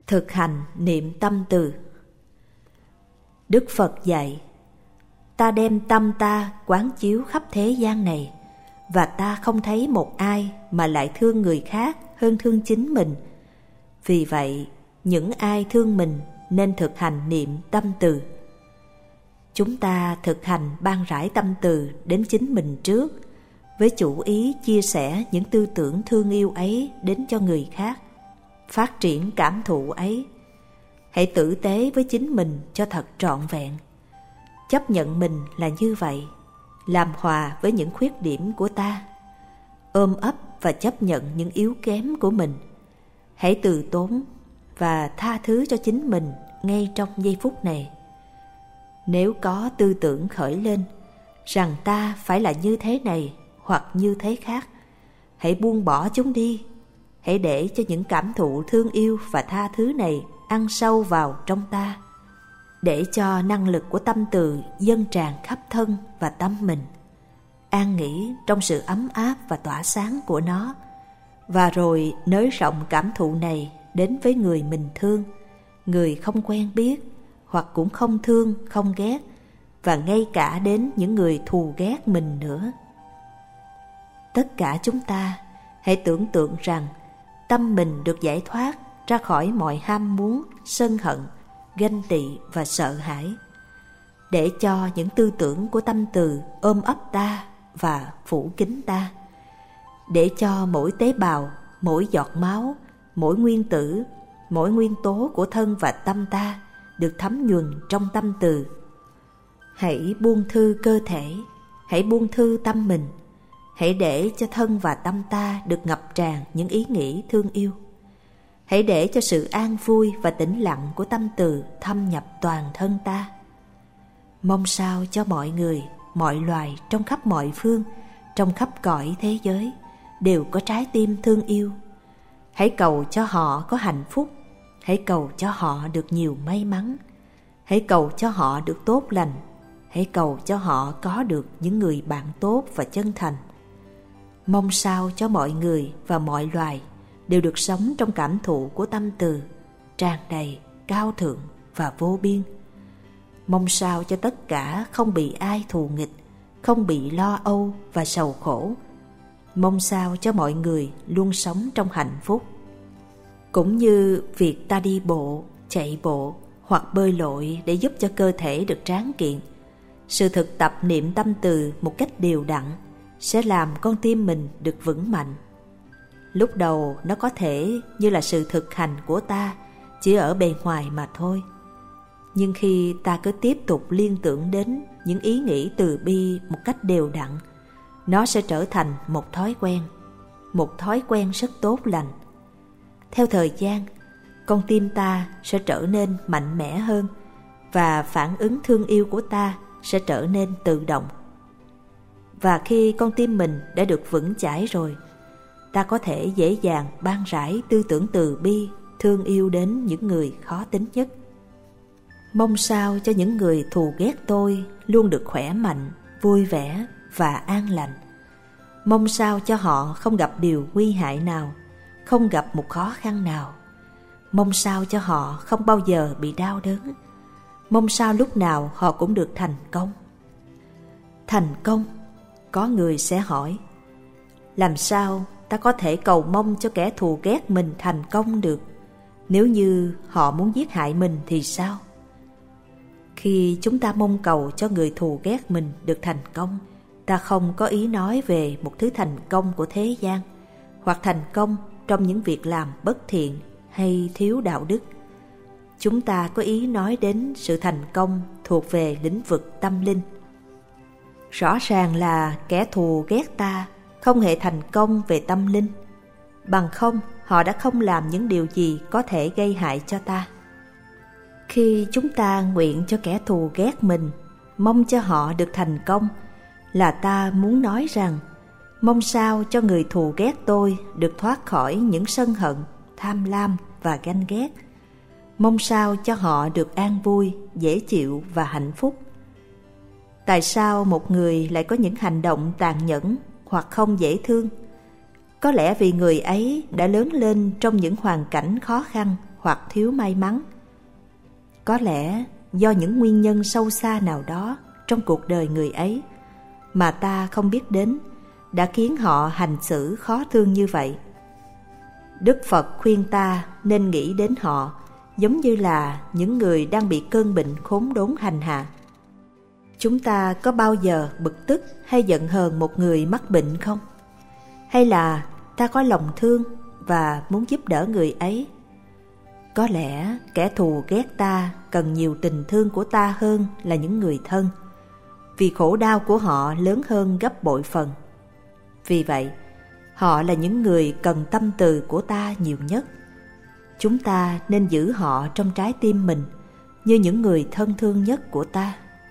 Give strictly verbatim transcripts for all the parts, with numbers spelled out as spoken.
Thực hành niệm tâm từ. Đức Phật dạy: ta đem tâm ta quán chiếu khắp thế gian này, và ta không thấy một ai mà lại thương người khác hơn thương chính mình. Vì vậy, những ai thương mình nên thực hành niệm tâm từ. Chúng ta thực hành ban rải tâm từ đến chính mình trước, với chủ ý chia sẻ những tư tưởng thương yêu ấy đến cho người khác, phát triển cảm thụ ấy. Hãy tử tế với chính mình cho thật trọn vẹn. Chấp nhận mình là như vậy, làm hòa với những khuyết điểm của ta, ôm ấp và chấp nhận những yếu kém của mình. Hãy từ tốn và tha thứ cho chính mình ngay trong giây phút này. Nếu có tư tưởng khởi lên rằng ta phải là như thế này hoặc như thế khác, hãy buông bỏ chúng đi. Hãy để cho những cảm thụ thương yêu và tha thứ này ăn sâu vào trong ta, để cho năng lực của tâm từ dâng tràn khắp thân và tâm mình, an nghỉ trong sự ấm áp và tỏa sáng của nó, và rồi nới rộng cảm thụ này đến với người mình thương, người không quen biết hoặc cũng không thương, không ghét, và ngay cả đến những người thù ghét mình nữa. Tất cả chúng ta hãy tưởng tượng rằng tâm mình được giải thoát ra khỏi mọi ham muốn, sân hận, ganh tị và sợ hãi, để cho những tư tưởng của tâm từ ôm ấp ta và phủ kín ta, để cho mỗi tế bào, mỗi giọt máu, mỗi nguyên tử, mỗi nguyên tố của thân và tâm ta được thấm nhuần trong tâm từ. Hãy buông thư cơ thể, hãy buông thư tâm mình, hãy để cho thân và tâm ta được ngập tràn những ý nghĩ thương yêu. Hãy để cho sự an vui và tĩnh lặng của tâm từ thâm nhập toàn thân ta. Mong sao cho mọi người, mọi loài trong khắp mọi phương, trong khắp cõi thế giới đều có trái tim thương yêu. Hãy cầu cho họ có hạnh phúc, hãy cầu cho họ được nhiều may mắn, hãy cầu cho họ được tốt lành, hãy cầu cho họ có được những người bạn tốt và chân thành. Mong sao cho mọi người và mọi loài đều được sống trong cảm thụ của tâm từ, tràn đầy, cao thượng và vô biên. Mong sao cho tất cả không bị ai thù nghịch, không bị lo âu và sầu khổ. Mong sao cho mọi người luôn sống trong hạnh phúc. Cũng như việc ta đi bộ, chạy bộ hoặc bơi lội để giúp cho cơ thể được tráng kiện, sự thực tập niệm tâm từ một cách đều đặn sẽ làm con tim mình được vững mạnh. Lúc đầu nó có thể như là sự thực hành của ta chỉ ở bề ngoài mà thôi. Nhưng khi ta cứ tiếp tục liên tưởng đến những ý nghĩ từ bi một cách đều đặn, nó sẽ trở thành một thói quen, một thói quen rất tốt lành. Theo thời gian, con tim ta sẽ trở nên mạnh mẽ hơn và phản ứng thương yêu của ta sẽ trở nên tự động. Và khi con tim mình đã được vững chãi rồi, ta có thể dễ dàng ban rải tư tưởng từ bi, thương yêu đến những người khó tính nhất. Mong sao cho những người thù ghét tôi luôn được khỏe mạnh, vui vẻ và an lành. Mong sao cho họ không gặp điều nguy hại nào, không gặp một khó khăn nào. Mong sao cho họ không bao giờ bị đau đớn. Mong sao lúc nào họ cũng được thành công. Thành công, có người sẽ hỏi, làm sao ta có thể cầu mong cho kẻ thù ghét mình thành công được? Nếu như họ muốn giết hại mình thì sao? Khi chúng ta mong cầu cho người thù ghét mình được thành công, ta không có ý nói về một thứ thành công của thế gian, hoặc thành công trong những việc làm bất thiện hay thiếu đạo đức. Chúng ta có ý nói đến sự thành công thuộc về lĩnh vực tâm linh. Rõ ràng là kẻ thù ghét ta không hề thành công về tâm linh, bằng không họ đã không làm những điều gì có thể gây hại cho ta. Khi chúng ta nguyện cho kẻ thù ghét mình, mong cho họ được thành công, là ta muốn nói rằng, mong sao cho người thù ghét tôi được thoát khỏi những sân hận, tham lam và ganh ghét. Mong sao cho họ được an vui, dễ chịu và hạnh phúc. Tại sao một người lại có những hành động tàn nhẫn hoặc không dễ thương? Có lẽ vì người ấy đã lớn lên trong những hoàn cảnh khó khăn hoặc thiếu may mắn. Có lẽ do những nguyên nhân sâu xa nào đó trong cuộc đời người ấy mà ta không biết đến đã khiến họ hành xử khó thương như vậy. Đức Phật khuyên ta nên nghĩ đến họ giống như là những người đang bị cơn bệnh khốn đốn hành hạ. Chúng ta có bao giờ bực tức hay giận hờn một người mắc bệnh không? Hay là ta có lòng thương và muốn giúp đỡ người ấy? Có lẽ kẻ thù ghét ta cần nhiều tình thương của ta hơn là những người thân, vì khổ đau của họ lớn hơn gấp bội phần. Vì vậy, họ là những người cần tâm từ của ta nhiều nhất. Chúng ta nên giữ họ trong trái tim mình như những người thân thương nhất của ta.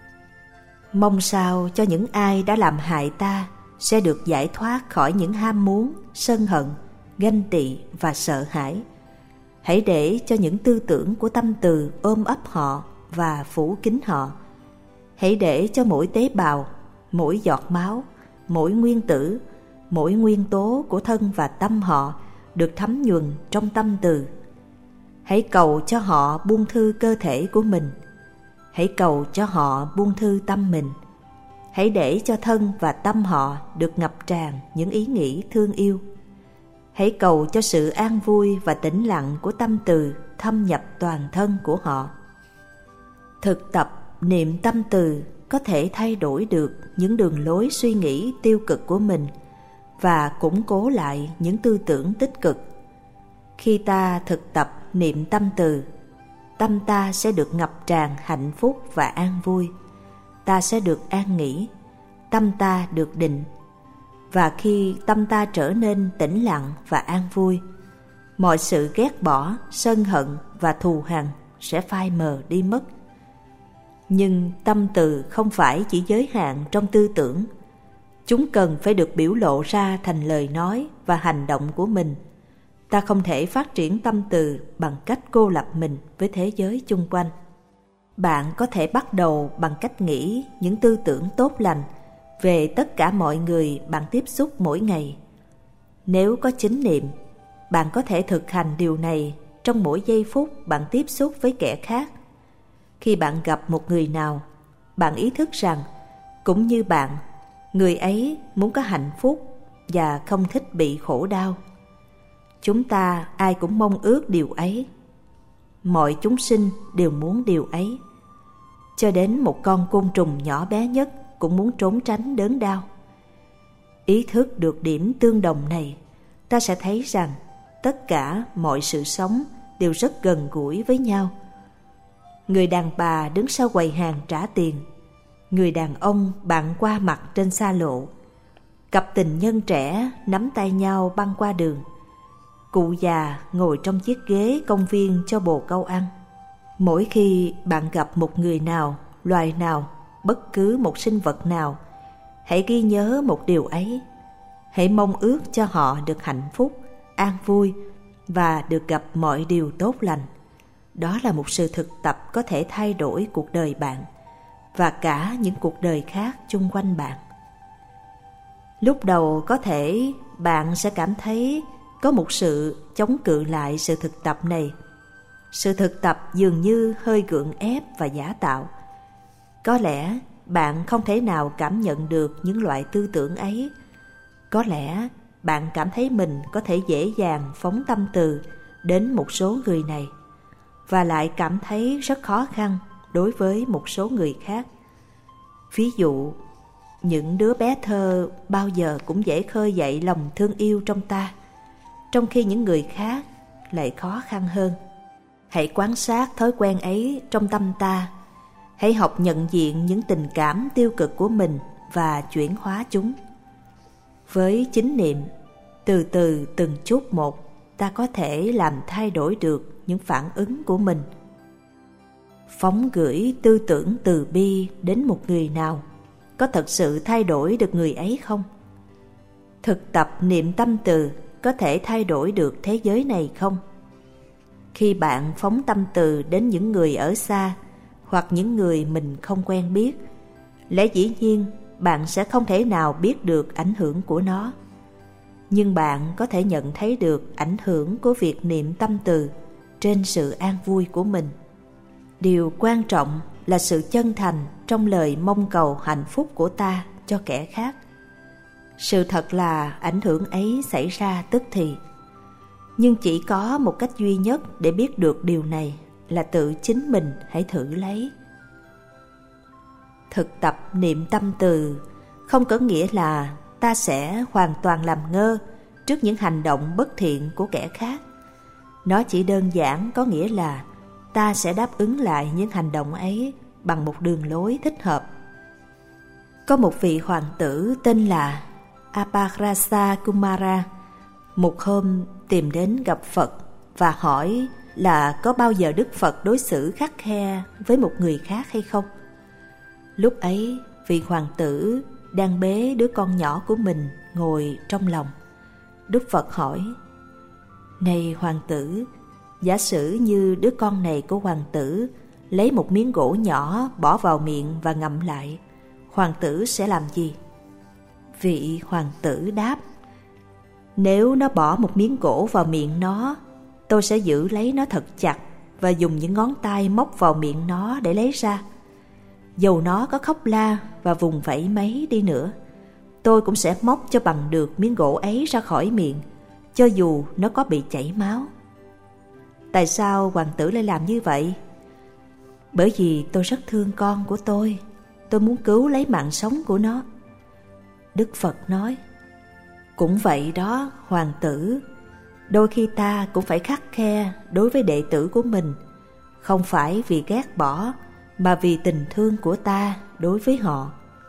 Mong sao cho những ai đã làm hại ta sẽ được giải thoát khỏi những ham muốn, sân hận, ganh tị và sợ hãi. Hãy để cho những tư tưởng của tâm từ ôm ấp họ và phủ kín họ. Hãy để cho mỗi tế bào, mỗi giọt máu, mỗi nguyên tử, mỗi nguyên tố của thân và tâm họ được thấm nhuần trong tâm từ. Hãy cầu cho họ buông thư cơ thể của mình. Hãy cầu cho họ buông thư tâm mình. Hãy để cho thân và tâm họ được ngập tràn những ý nghĩ thương yêu. Hãy cầu cho sự an vui và tĩnh lặng của tâm từ thâm nhập toàn thân của họ. Thực tập niệm tâm từ có thể thay đổi được những đường lối suy nghĩ tiêu cực của mình và củng cố lại những tư tưởng tích cực. Khi ta thực tập niệm tâm từ, tâm ta sẽ được ngập tràn hạnh phúc và an vui. Ta sẽ được an nghỉ, tâm ta được định. Và khi tâm ta trở nên tĩnh lặng và an vui, mọi sự ghét bỏ, sân hận và thù hằn sẽ phai mờ đi mất. Nhưng tâm từ không phải chỉ giới hạn trong tư tưởng. Chúng cần phải được biểu lộ ra thành lời nói và hành động của mình. Ta không thể phát triển tâm từ bằng cách cô lập mình với thế giới chung quanh. Bạn có thể bắt đầu bằng cách nghĩ những tư tưởng tốt lành về tất cả mọi người bạn tiếp xúc mỗi ngày. Nếu có chánh niệm, bạn có thể thực hành điều này trong mỗi giây phút bạn tiếp xúc với kẻ khác. Khi bạn gặp một người nào, bạn ý thức rằng, cũng như bạn, người ấy muốn có hạnh phúc và không thích bị khổ đau. Chúng ta ai cũng mong ước điều ấy. Mọi chúng sinh đều muốn điều ấy. Cho đến một con côn trùng nhỏ bé nhất cũng muốn trốn tránh đớn đau. Ý thức được điểm tương đồng này, ta sẽ thấy rằng tất cả mọi sự sống đều rất gần gũi với nhau. Người đàn bà đứng sau quầy hàng trả tiền, người đàn ông bạn qua mặt trên xa lộ, cặp tình nhân trẻ nắm tay nhau băng qua đường, cụ già ngồi trong chiếc ghế công viên cho bồ câu ăn. Mỗi khi bạn gặp một người nào, loài nào, bất cứ một sinh vật nào, hãy ghi nhớ một điều ấy. Hãy mong ước cho họ được hạnh phúc, an vui và được gặp mọi điều tốt lành. Đó là một sự thực tập có thể thay đổi cuộc đời bạn và cả những cuộc đời khác chung quanh bạn. Lúc đầu có thể bạn sẽ cảm thấy có một sự chống cự lại sự thực tập này. Sự thực tập dường như hơi gượng ép và giả tạo. Có lẽ bạn không thể nào cảm nhận được những loại tư tưởng ấy. Có lẽ bạn cảm thấy mình có thể dễ dàng phóng tâm từ đến một số người này và lại cảm thấy rất khó khăn đối với một số người khác. Ví dụ, những đứa bé thơ bao giờ cũng dễ khơi dậy lòng thương yêu trong ta, trong khi những người khác lại khó khăn hơn. Hãy quan sát thói quen ấy trong tâm ta. Hãy học nhận diện những tình cảm tiêu cực của mình và chuyển hóa chúng. Với chánh niệm, từ từ từng chút một, ta có thể làm thay đổi được những phản ứng của mình. Phóng gửi tư tưởng từ bi đến một người nào, có thật sự thay đổi được người ấy không? Thực tập niệm tâm từ có thể thay đổi được thế giới này không? Khi bạn phóng tâm từ đến những người ở xa hoặc những người mình không quen biết, lẽ dĩ nhiên bạn sẽ không thể nào biết được ảnh hưởng của nó. Nhưng bạn có thể nhận thấy được ảnh hưởng của việc niệm tâm từ trên sự an vui của mình. Điều quan trọng là sự chân thành trong lời mong cầu hạnh phúc của ta cho kẻ khác. Sự thật là ảnh hưởng ấy xảy ra tức thì. Nhưng chỉ có một cách duy nhất để biết được điều này là tự chính mình hãy thử lấy. Thực tập niệm tâm từ không có nghĩa là ta sẽ hoàn toàn làm ngơ trước những hành động bất thiện của kẻ khác. Nó chỉ đơn giản có nghĩa là ta sẽ đáp ứng lại những hành động ấy bằng một đường lối thích hợp. Có một vị hoàng tử tên là Apagrasa Kumara một hôm tìm đến gặp Phật và hỏi là có bao giờ Đức Phật đối xử khắt khe với một người khác hay không. Lúc ấy vị hoàng tử đang bế đứa con nhỏ của mình ngồi trong lòng. Đức Phật hỏi: Này hoàng tử, giả sử như đứa con này của hoàng tử lấy một miếng gỗ nhỏ bỏ vào miệng và ngậm lại, hoàng tử sẽ làm gì? Vị hoàng tử đáp: Nếu nó bỏ một miếng gỗ vào miệng nó, tôi sẽ giữ lấy nó thật chặt và dùng những ngón tay móc vào miệng nó để lấy ra. Dầu nó có khóc la và vùng vẫy mấy đi nữa, tôi cũng sẽ móc cho bằng được miếng gỗ ấy ra khỏi miệng, cho dù nó có bị chảy máu. Tại sao hoàng tử lại làm như vậy? Bởi vì tôi rất thương con của tôi, tôi muốn cứu lấy mạng sống của nó. Đức Phật nói: Cũng vậy đó hoàng tử, đôi khi ta cũng phải khắt khe đối với đệ tử của mình, không phải vì ghét bỏ mà vì tình thương của ta đối với họ.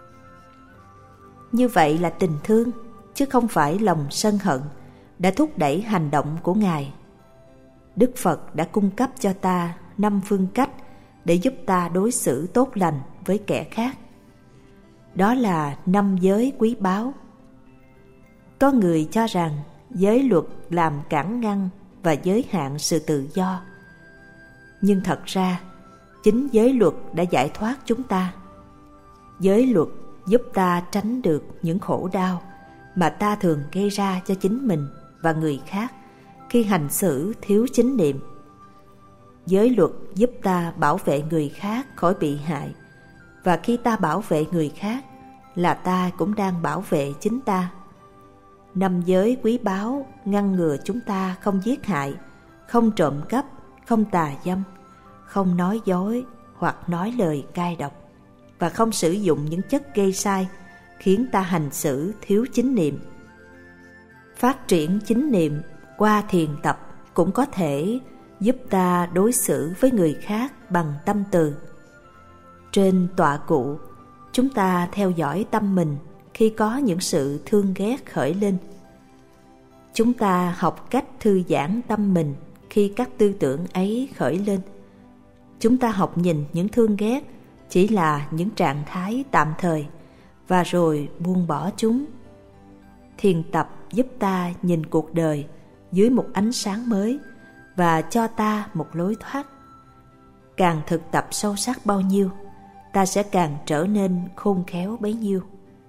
Như vậy là tình thương, chứ không phải lòng sân hận đã thúc đẩy hành động của Ngài. Đức Phật đã cung cấp cho ta năm phương cách để giúp ta đối xử tốt lành với kẻ khác. Đó là năm giới quý báu. Có người cho rằng giới luật làm cản ngăn và giới hạn sự tự do. Nhưng thật ra, chính giới luật đã giải thoát chúng ta. Giới luật giúp ta tránh được những khổ đau mà ta thường gây ra cho chính mình và người khác khi hành xử thiếu chánh niệm. Giới luật giúp ta bảo vệ người khác khỏi bị hại, và khi ta bảo vệ người khác là ta cũng đang bảo vệ chính ta. Năm giới quý báu ngăn ngừa chúng ta không giết hại, không trộm cắp, không tà dâm, không nói dối hoặc nói lời cay độc, và không sử dụng những chất gây sai khiến ta hành xử thiếu chánh niệm. Phát triển chánh niệm qua thiền tập cũng có thể giúp ta đối xử với người khác bằng tâm từ. Trên tọa cụ, chúng ta theo dõi tâm mình khi có những sự thương ghét khởi lên. Chúng ta học cách thư giãn tâm mình khi các tư tưởng ấy khởi lên. Chúng ta học nhìn những thương ghét chỉ là những trạng thái tạm thời và rồi buông bỏ chúng. Thiền tập giúp ta nhìn cuộc đời dưới một ánh sáng mới và cho ta một lối thoát. Càng thực tập sâu sắc bao nhiêu, ta sẽ càng trở nên khôn khéo bấy nhiêu.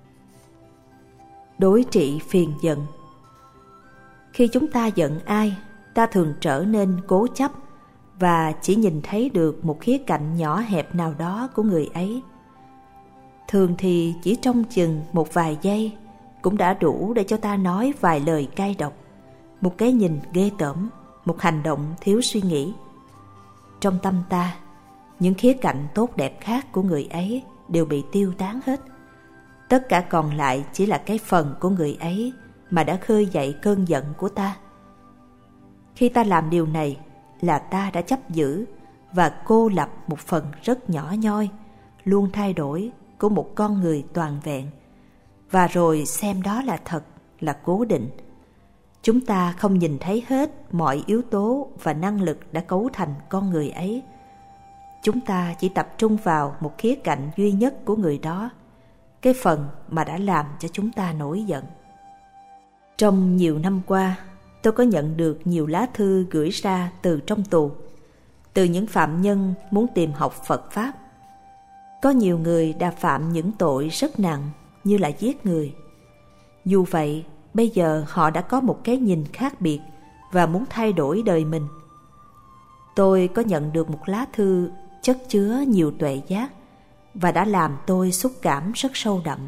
Đối trị phiền giận. Khi chúng ta giận ai, ta thường trở nên cố chấp và chỉ nhìn thấy được một khía cạnh nhỏ hẹp nào đó của người ấy. Thường thì chỉ trong chừng một vài giây cũng đã đủ để cho ta nói vài lời cay độc, một cái nhìn ghê tởm, một hành động thiếu suy nghĩ. Trong tâm ta, những khía cạnh tốt đẹp khác của người ấy đều bị tiêu tán hết. Tất cả còn lại chỉ là cái phần của người ấy mà đã khơi dậy cơn giận của ta. Khi ta làm điều này là ta đã chấp giữ và cô lập một phần rất nhỏ nhoi, luôn thay đổi của một con người toàn vẹn, và rồi xem đó là thật, là cố định. Chúng ta không nhìn thấy hết mọi yếu tố và năng lực đã cấu thành con người ấy. Chúng ta chỉ tập trung vào một khía cạnh duy nhất của người đó, cái phần mà đã làm cho chúng ta nổi giận. Trong nhiều năm qua, tôi có nhận được nhiều lá thư gửi ra từ trong tù, từ những phạm nhân muốn tìm học Phật Pháp. Có nhiều người đã phạm những tội rất nặng như là giết người. Dù vậy, bây giờ họ đã có một cái nhìn khác biệt và muốn thay đổi đời mình. tôi có nhận được một lá thư chất chứa nhiều tuệ giác và đã làm tôi xúc cảm rất sâu đậm.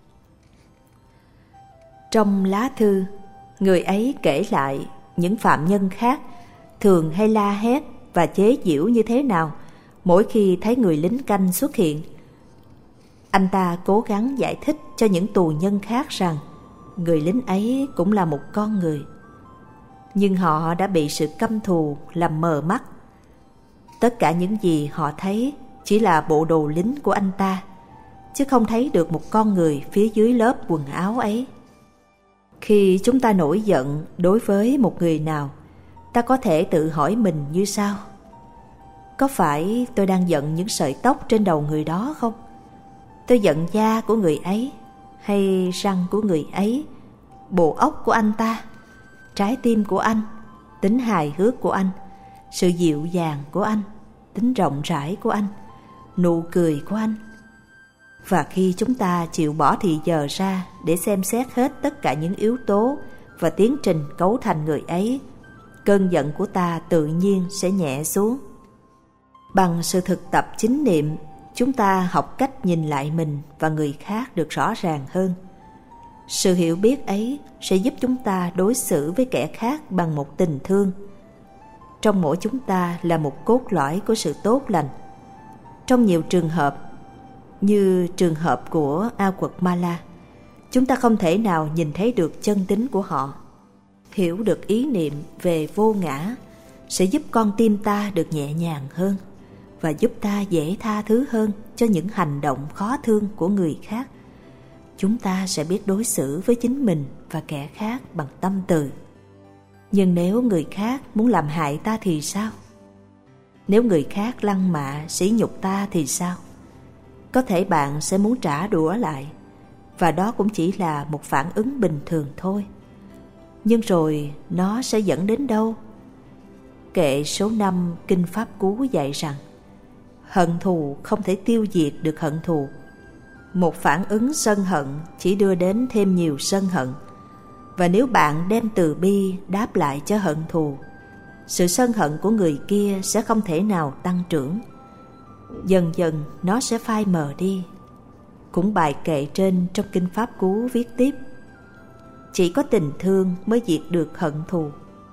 Trong lá thư, người ấy kể lại những phạm nhân khác thường hay la hét và chế giễu như thế nào mỗi khi thấy người lính canh xuất hiện. Anh ta cố gắng giải thích cho những tù nhân khác rằng người lính ấy cũng là một con người. Nhưng họ đã bị sự căm thù làm mờ mắt. Tất cả những gì họ thấy chỉ là bộ đồ lính của anh ta, chứ không thấy được một con người phía dưới lớp quần áo ấy. Khi chúng ta nổi giận đối với một người nào, ta có thể tự hỏi mình như sau: có phải tôi đang giận những sợi tóc trên đầu người đó không? Tôi giận da của người ấy, hay răng của người ấy, bộ óc của anh ta, trái tim của anh, tính hài hước của anh, sự dịu dàng của anh, tính rộng rãi của anh, nụ cười của anh. Và khi chúng ta chịu bỏ thì giờ ra để xem xét hết tất cả những yếu tố và tiến trình cấu thành người ấy, cơn giận của ta tự nhiên sẽ nhẹ xuống. Bằng sự thực tập chánh niệm, chúng ta học cách nhìn lại mình và người khác được rõ ràng hơn. Sự hiểu biết ấy sẽ giúp chúng ta đối xử với kẻ khác bằng một tình thương. Trong mỗi chúng ta là một cốt lõi của sự tốt lành. Trong nhiều trường hợp, như trường hợp của Aguamala, chúng ta không thể nào nhìn thấy được chân tính của họ. Hiểu được ý niệm về vô ngã sẽ giúp con tim ta được nhẹ nhàng hơn và giúp ta dễ tha thứ hơn cho những hành động khó thương của người khác. Chúng ta sẽ biết đối xử với chính mình và kẻ khác bằng tâm từ. Nhưng nếu người khác muốn làm hại ta thì sao? Nếu người khác lăng mạ, sỉ nhục ta thì sao? Có thể bạn sẽ muốn trả đũa lại, và đó cũng chỉ là một phản ứng bình thường thôi. Nhưng rồi nó sẽ dẫn đến đâu? Kệ số năm Kinh Pháp Cú dạy rằng hận thù không thể tiêu diệt được hận thù. Một phản ứng sân hận chỉ đưa đến thêm nhiều sân hận. Và nếu bạn đem từ bi đáp lại cho hận thù, sự sân hận của người kia sẽ không thể nào tăng trưởng. Dần dần nó sẽ phai mờ đi. Cũng bài kệ trên trong Kinh Pháp Cú viết tiếp: chỉ có tình thương mới diệt được hận thù.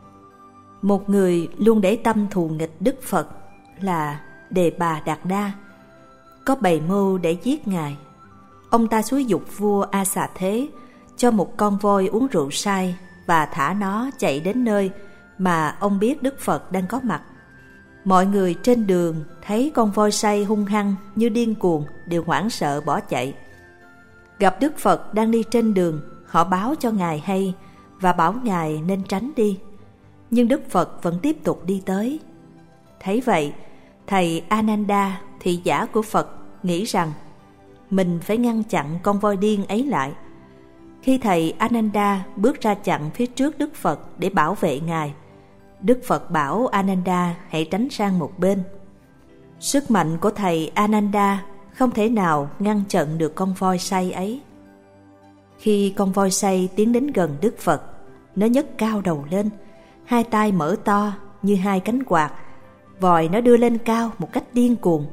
Một người luôn để tâm thù nghịch Đức Phật là Đề Bà Đạt Đa có bày mưu để giết Ngài. Ông ta xúi giục vua A Xà Thế cho một con voi uống rượu say và thả nó chạy đến nơi mà ông biết Đức Phật đang có mặt. Mọi người trên đường thấy con voi say hung hăng như điên cuồng đều hoảng sợ bỏ chạy. Gặp Đức Phật đang đi trên đường, họ báo cho Ngài hay và bảo Ngài nên tránh đi. Nhưng Đức Phật vẫn tiếp tục đi tới. Thấy vậy, thầy Ananda, thị giả của Phật, nghĩ rằng mình phải ngăn chặn con voi điên ấy lại. Khi thầy Ananda bước ra chặn phía trước Đức Phật để bảo vệ Ngài, Đức Phật bảo Ananda hãy tránh sang một bên. Sức mạnh của thầy Ananda không thể nào ngăn chặn được con voi say ấy. Khi con voi say tiến đến gần Đức Phật, nó nhấc cao đầu lên, hai tay mở to như hai cánh quạt, vòi nó đưa lên cao một cách điên cuồng.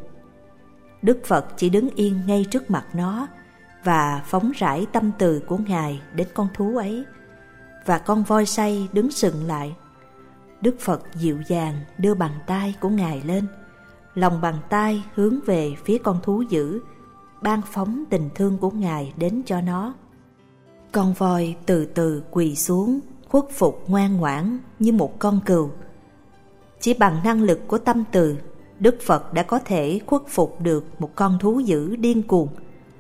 Đức Phật chỉ đứng yên ngay trước mặt nó và phóng rải tâm từ của Ngài đến con thú ấy, và con voi say đứng sững lại. Đức Phật dịu dàng đưa bàn tay của Ngài lên, lòng bàn tay hướng về phía con thú dữ, ban phóng tình thương của Ngài đến cho nó. Con voi từ từ quỳ xuống, khuất phục ngoan ngoãn như một con cừu. Chỉ bằng năng lực của tâm từ, Đức Phật đã có thể khuất phục được một con thú dữ điên cuồng.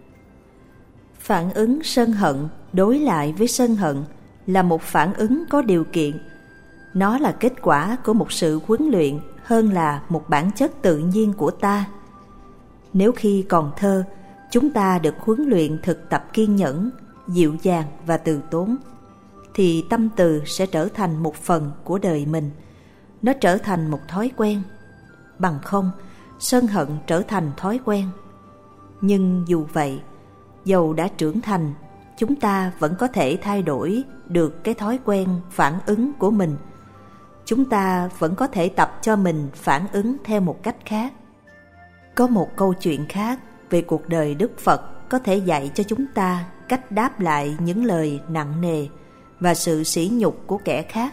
Phản ứng sân hận đối lại với sân hận là một phản ứng có điều kiện. Nó là kết quả của một sự huấn luyện hơn là một bản chất tự nhiên của ta. Nếu khi còn thơ, chúng ta được huấn luyện thực tập kiên nhẫn, dịu dàng và từ tốn, thì tâm từ sẽ trở thành một phần của đời mình. Nó trở thành một thói quen. Bằng không, sân hận trở thành thói quen. Nhưng dù vậy, dầu đã trưởng thành, chúng ta vẫn có thể thay đổi được cái thói quen phản ứng của mình. chúng ta vẫn có thể tập cho mình phản ứng theo một cách khác. Có một câu chuyện khác về cuộc đời Đức Phật có thể dạy cho chúng ta cách đáp lại những lời nặng nề và sự sỉ nhục của kẻ khác.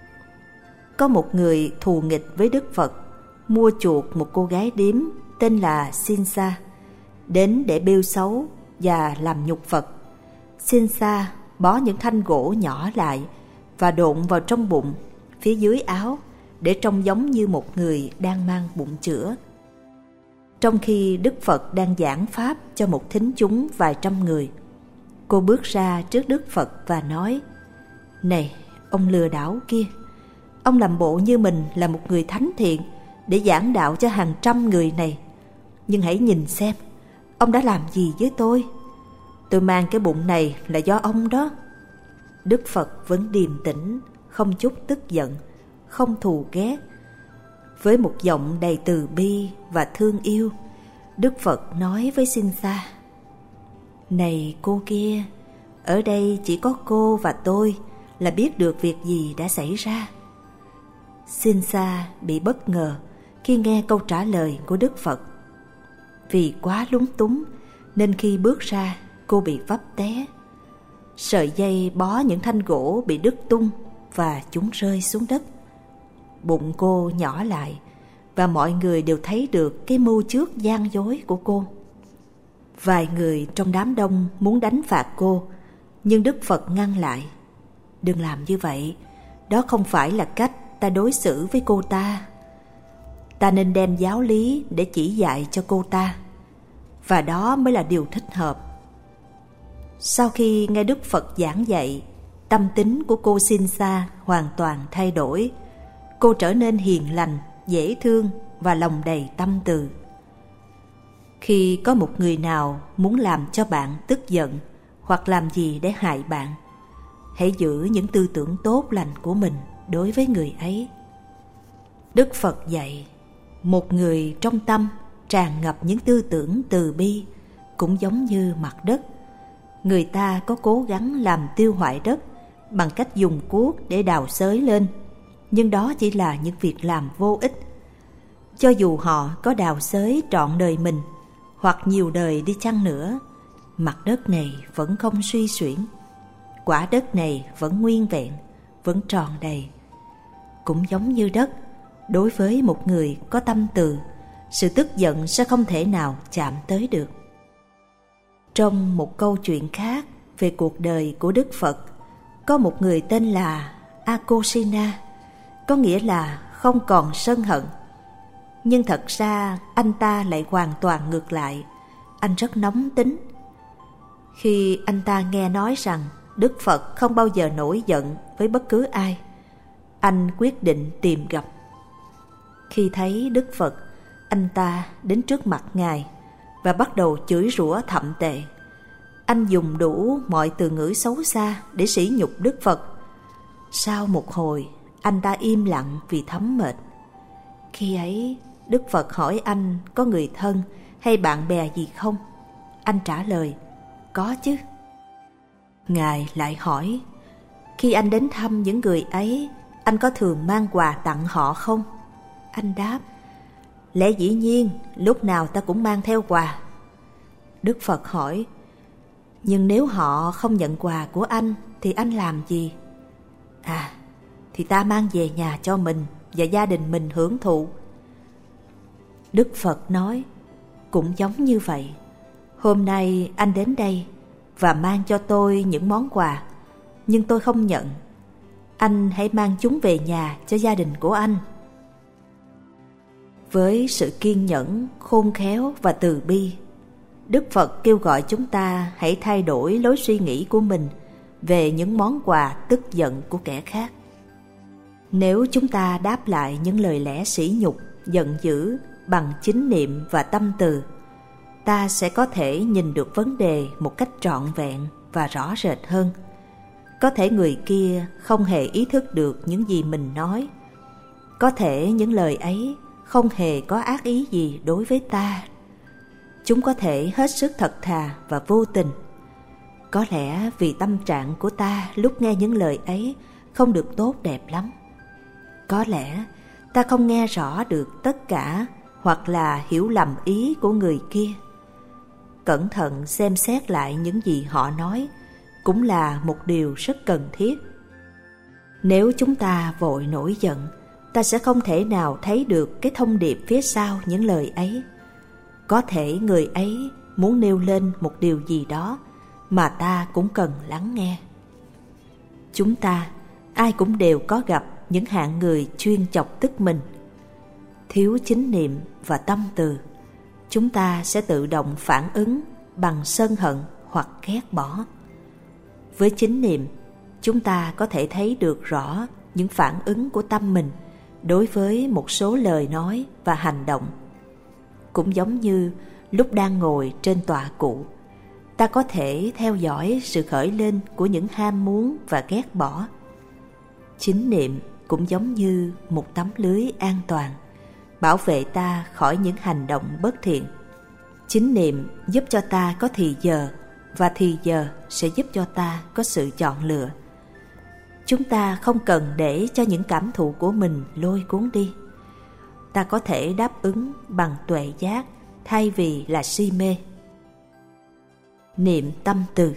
Có một người thù nghịch với Đức Phật mua chuộc một cô gái điếm tên là Sinsa đến để bêu xấu và làm nhục Phật. Sinsa bó những thanh gỗ nhỏ lại và độn vào trong bụng phía dưới áo để trông giống như một người đang mang bụng chữa. Trong khi Đức Phật đang giảng pháp cho một thính chúng vài trăm người, cô bước ra trước Đức Phật và nói: "Này, ông lừa đảo kia, ông làm bộ như mình là một người thánh thiện để giảng đạo cho hàng trăm người này. Nhưng hãy nhìn xem, ông đã làm gì với tôi? Tôi mang cái bụng này là do ông đó." Đức Phật vẫn điềm tĩnh, không chút tức giận, không thù ghét. Với một giọng đầy từ bi và thương yêu, Đức Phật nói với Sinsa: "Này cô kia, ở đây chỉ có cô và tôi là biết được việc gì đã xảy ra." Sinsa bị bất ngờ khi nghe câu trả lời của Đức Phật. Vì quá lúng túng nên khi bước ra, cô bị vấp té. Sợi dây bó những thanh gỗ bị đứt tung và chúng rơi xuống đất. Bụng cô nhỏ lại và mọi người đều thấy được cái mưu trước gian dối của cô. Vài người trong đám đông muốn đánh phạt cô, nhưng Đức Phật ngăn lại: "Đừng làm như vậy, đó không phải là cách ta đối xử với cô ta. Ta nên đem giáo lý để chỉ dạy cho cô ta, và đó mới là điều thích hợp." Sau khi nghe Đức Phật giảng dạy, tâm tính của cô Sinsa hoàn toàn thay đổi. Cô trở nên hiền lành, dễ thương và lòng đầy tâm từ. Khi có một người nào muốn làm cho bạn tức giận hoặc làm gì để hại bạn, hãy giữ những tư tưởng tốt lành của mình đối với người ấy. Đức Phật dạy, một người trong tâm tràn ngập những tư tưởng từ bi cũng giống như mặt đất. Người ta có cố gắng làm tiêu hoại đất bằng cách dùng cuốc để đào xới lên, nhưng đó chỉ là những việc làm vô ích. Cho dù họ có đào xới trọn đời mình hoặc nhiều đời đi chăng nữa, mặt đất này vẫn không suy xuyển. Quả đất này vẫn nguyên vẹn, vẫn tròn đầy. Cũng giống như đất, đối với một người có tâm từ, sự tức giận sẽ không thể nào chạm tới được. Trong một câu chuyện khác về cuộc đời của Đức Phật, có một người tên là Akosina, có nghĩa là không còn sân hận. Nhưng thật ra anh ta lại hoàn toàn ngược lại, anh rất nóng tính. Khi anh ta nghe nói rằng Đức Phật không bao giờ nổi giận với bất cứ ai, anh quyết định tìm gặp. Khi thấy Đức Phật, anh ta đến trước mặt Ngài và bắt đầu chửi rủa thậm tệ. Anh dùng đủ mọi từ ngữ xấu xa để sỉ nhục Đức Phật. Sau một hồi, anh ta im lặng vì thấm mệt. Khi ấy, Đức Phật hỏi anh có người thân hay bạn bè gì không? Anh trả lời, có chứ. Ngài lại hỏi, khi anh đến thăm những người ấy, anh có thường mang quà tặng họ không? Anh đáp, lẽ dĩ nhiên, lúc nào ta cũng mang theo quà. Đức Phật hỏi, nhưng nếu họ không nhận quà của anh thì anh làm gì? À, thì ta mang về nhà cho mình và gia đình mình hưởng thụ. Đức Phật nói, cũng giống như vậy. Hôm nay anh đến đây và mang cho tôi những món quà, nhưng tôi không nhận. Anh hãy mang chúng về nhà cho gia đình của anh. Với sự kiên nhẫn, khôn khéo và từ bi, Đức Phật kêu gọi chúng ta hãy thay đổi lối suy nghĩ của mình về những món quà tức giận của kẻ khác. Nếu chúng ta đáp lại những lời lẽ sỉ nhục, giận dữ bằng chánh niệm và tâm từ, ta sẽ có thể nhìn được vấn đề một cách trọn vẹn và rõ rệt hơn. Có thể người kia không hề ý thức được những gì mình nói. Có thể những lời ấy không hề có ác ý gì đối với ta. Chúng có thể hết sức thật thà và vô tình. Có lẽ vì tâm trạng của ta lúc nghe những lời ấy không được tốt đẹp lắm. Có lẽ ta không nghe rõ được tất cả, hoặc là hiểu lầm ý của người kia. Cẩn thận xem xét lại những gì họ nói cũng là một điều rất cần thiết. Nếu chúng ta vội nổi giận, ta sẽ không thể nào thấy được cái thông điệp phía sau những lời ấy. Có thể người ấy muốn nêu lên một điều gì đó mà ta cũng cần lắng nghe. Chúng ta, ai cũng đều có gặp những hạng người chuyên chọc tức mình. Thiếu chánh niệm và tâm từ, chúng ta sẽ tự động phản ứng bằng sân hận hoặc ghét bỏ. Với chánh niệm, chúng ta có thể thấy được rõ những phản ứng của tâm mình đối với một số lời nói và hành động. Cũng giống như lúc đang ngồi trên tọa cụ, ta có thể theo dõi sự khởi lên của những ham muốn và ghét bỏ. Chánh niệm cũng giống như một tấm lưới an toàn, bảo vệ ta khỏi những hành động bất thiện. Chánh niệm giúp cho ta có thì giờ, và thì giờ sẽ giúp cho ta có sự chọn lựa. Chúng ta không cần để cho những cảm thụ của mình lôi cuốn đi. Ta có thể đáp ứng bằng tuệ giác thay vì là si mê. Niệm tâm từ.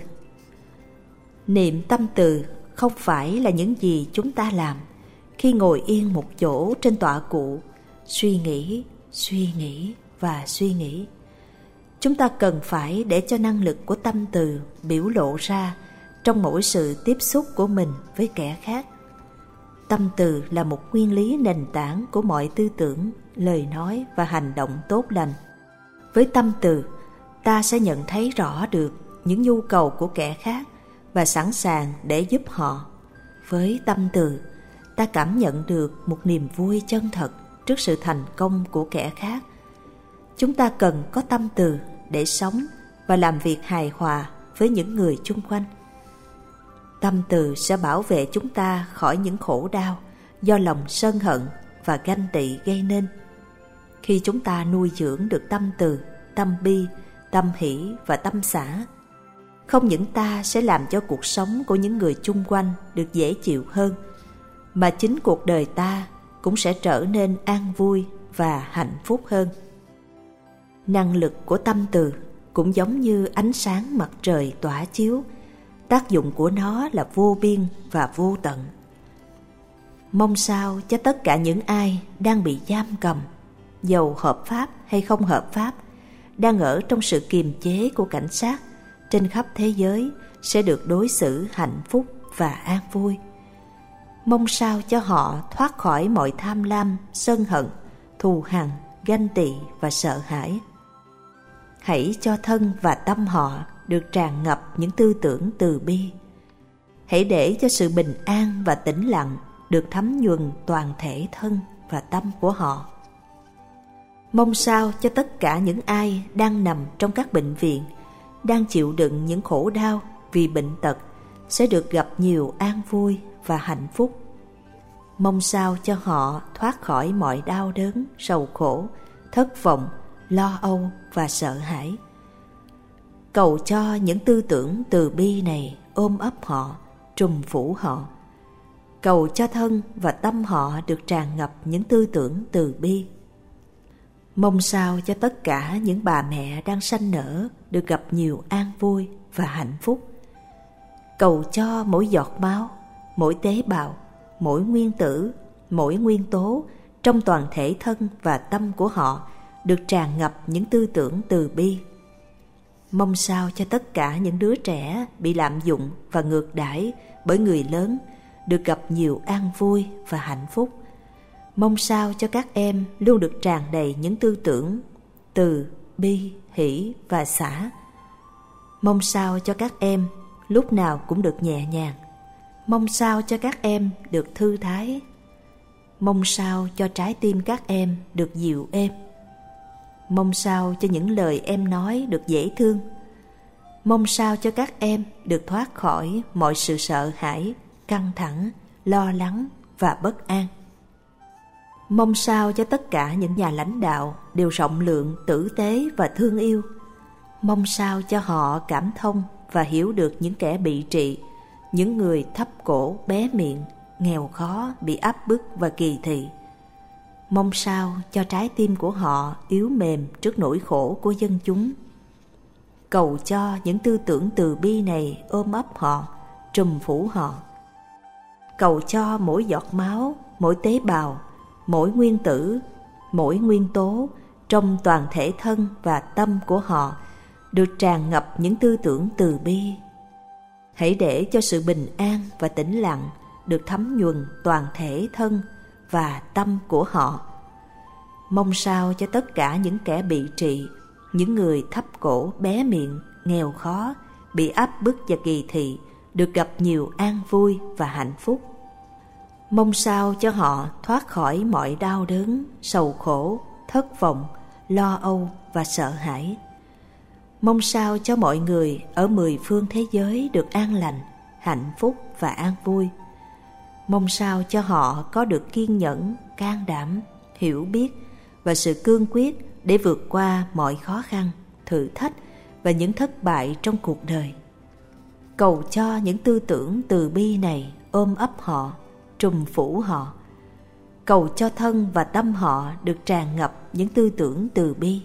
Niệm tâm từ không phải là những gì chúng ta làm khi ngồi yên một chỗ trên tọa cụ, suy nghĩ, suy nghĩ và suy nghĩ. Chúng ta cần phải để cho năng lực của tâm từ biểu lộ ra trong mỗi sự tiếp xúc của mình với kẻ khác. Tâm từ là một nguyên lý nền tảng của mọi tư tưởng, lời nói và hành động tốt lành. Với tâm từ, ta sẽ nhận thấy rõ được những nhu cầu của kẻ khác và sẵn sàng để giúp họ. Với tâm từ, ta cảm nhận được một niềm vui chân thật trước sự thành công của kẻ khác. Chúng ta cần có tâm từ để sống và làm việc hài hòa với những người chung quanh. Tâm từ sẽ bảo vệ chúng ta khỏi những khổ đau do lòng sân hận và ganh tị gây nên. Khi chúng ta nuôi dưỡng được tâm từ, tâm bi, tâm hỷ và tâm xả, không những ta sẽ làm cho cuộc sống của những người chung quanh được dễ chịu hơn, mà chính cuộc đời ta cũng sẽ trở nên an vui và hạnh phúc hơn. Năng lực của tâm từ cũng giống như ánh sáng mặt trời tỏa chiếu, tác dụng của nó là vô biên và vô tận. Mong sao cho tất cả những ai đang bị giam cầm, dầu hợp pháp hay không hợp pháp, đang ở trong sự kiềm chế của cảnh sát trên khắp thế giới sẽ được đối xử hạnh phúc và an vui. Mong sao cho họ thoát khỏi mọi tham lam, sân hận, thù hằn, ganh tị và sợ hãi. Hãy cho thân và tâm họ được tràn ngập những tư tưởng từ bi. Hãy để cho sự bình an và tĩnh lặng được thấm nhuần toàn thể thân và tâm của họ. Mong sao cho tất cả những ai đang nằm trong các bệnh viện, đang chịu đựng những khổ đau vì bệnh tật sẽ được gặp nhiều an vui và hạnh phúc. Mong sao cho họ thoát khỏi mọi đau đớn, sầu khổ, thất vọng, lo âu và sợ hãi. Cầu cho những tư tưởng từ bi này ôm ấp họ, trùm phủ họ. Cầu cho thân và tâm họ được tràn ngập những tư tưởng từ bi. Mong sao cho tất cả những bà mẹ đang sanh nở được gặp nhiều an vui và hạnh phúc. Cầu cho mỗi giọt máu, mỗi tế bào, mỗi nguyên tử, mỗi nguyên tố trong toàn thể thân và tâm của họ được tràn ngập những tư tưởng từ bi. Mong sao cho tất cả những đứa trẻ bị lạm dụng và ngược đãi bởi người lớn được gặp nhiều an vui và hạnh phúc. Mong sao cho các em luôn được tràn đầy những tư tưởng từ bi, hỷ và xả. Mong sao cho các em lúc nào cũng được nhẹ nhàng. Mong sao cho các em được thư thái. Mong sao cho trái tim các em được dịu êm. Mong sao cho những lời em nói được dễ thương. Mong sao cho các em được thoát khỏi mọi sự sợ hãi, căng thẳng, lo lắng và bất an. Mong sao cho tất cả những nhà lãnh đạo đều rộng lượng, tử tế và thương yêu. Mong sao cho họ cảm thông và hiểu được những kẻ bị trị, những người thấp cổ bé miệng, nghèo khó, bị áp bức và kỳ thị. Mong sao cho trái tim của họ yếu mềm trước nỗi khổ của dân chúng. Cầu cho những tư tưởng từ bi này ôm ấp họ, trùm phủ họ. Cầu cho mỗi giọt máu, mỗi tế bào, mỗi nguyên tử, mỗi nguyên tố trong toàn thể thân và tâm của họ được tràn ngập những tư tưởng từ bi. Hãy để cho sự bình an và tĩnh lặng được thấm nhuần toàn thể thân và tâm của họ. Mong sao cho tất cả những kẻ bị trị, những người thấp cổ bé miệng, nghèo khó, bị áp bức và kỳ thị được gặp nhiều an vui và hạnh phúc. Mong sao cho họ thoát khỏi mọi đau đớn, sầu khổ, thất vọng, lo âu và sợ hãi. Mong sao cho mọi người ở mười phương thế giới được an lành, hạnh phúc và an vui. Mong sao cho họ có được kiên nhẫn, can đảm, hiểu biết và sự cương quyết để vượt qua mọi khó khăn, thử thách và những thất bại trong cuộc đời. Cầu cho những tư tưởng từ bi này ôm ấp họ, trùm phủ họ. Cầu cho thân và tâm họ được tràn ngập những tư tưởng từ bi.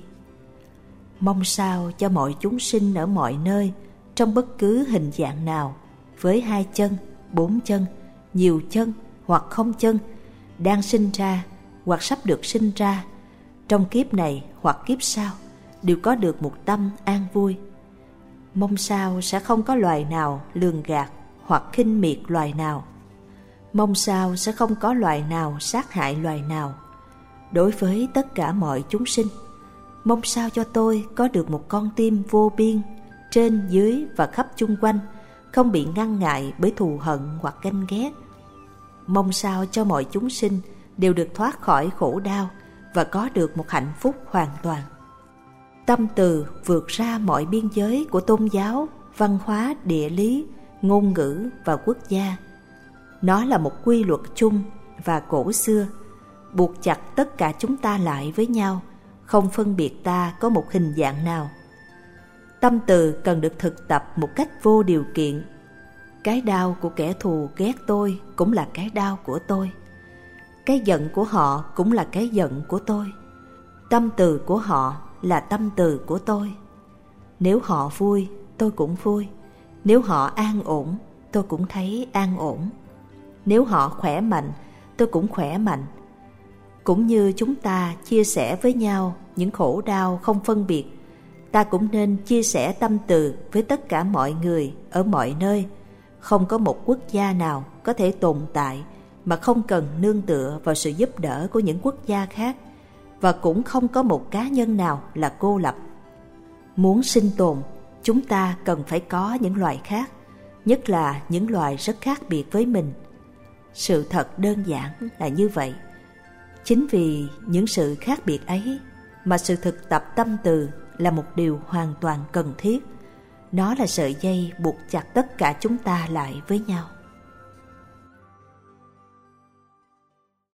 Mong sao cho mọi chúng sinh ở mọi nơi, trong bất cứ hình dạng nào, với hai chân, bốn chân, nhiều chân hoặc không chân, đang sinh ra hoặc sắp được sinh ra, trong kiếp này hoặc kiếp sau, đều có được một tâm an vui. Mong sao sẽ không có loài nào lường gạt hoặc khinh miệt loài nào. Mong sao sẽ không có loài nào sát hại loài nào. Đối với tất cả mọi chúng sinh, mong sao cho tôi có được một con tim vô biên, trên dưới và khắp chung quanh, không bị ngăn ngại bởi thù hận hoặc ganh ghét. Mong sao cho mọi chúng sinh đều được thoát khỏi khổ đau và có được một hạnh phúc hoàn toàn. Tâm từ vượt ra mọi biên giới của tôn giáo, văn hóa, địa lý, ngôn ngữ và quốc gia. Nó là một quy luật chung và cổ xưa, buộc chặt tất cả chúng ta lại với nhau, không phân biệt ta có một hình dạng nào. Tâm từ cần được thực tập một cách vô điều kiện. Cái đau của kẻ thù ghét tôi cũng là cái đau của tôi. Cái giận của họ cũng là cái giận của tôi. Tâm từ của họ là tâm từ của tôi. Nếu họ vui, tôi cũng vui. Nếu họ an ổn, tôi cũng thấy an ổn. Nếu họ khỏe mạnh, tôi cũng khỏe mạnh. Cũng như chúng ta chia sẻ với nhau những khổ đau không phân biệt, ta cũng nên chia sẻ tâm từ với tất cả mọi người ở mọi nơi. Không có một quốc gia nào có thể tồn tại mà không cần nương tựa vào sự giúp đỡ của những quốc gia khác, và cũng không có một cá nhân nào là cô lập. Muốn sinh tồn, chúng ta cần phải có những loài khác, nhất là những loài rất khác biệt với mình. Sự thật đơn giản là như vậy. Chính vì những sự khác biệt ấy mà sự thực tập tâm từ là một điều hoàn toàn cần thiết. Nó là sợi dây buộc chặt tất cả chúng ta lại với nhau.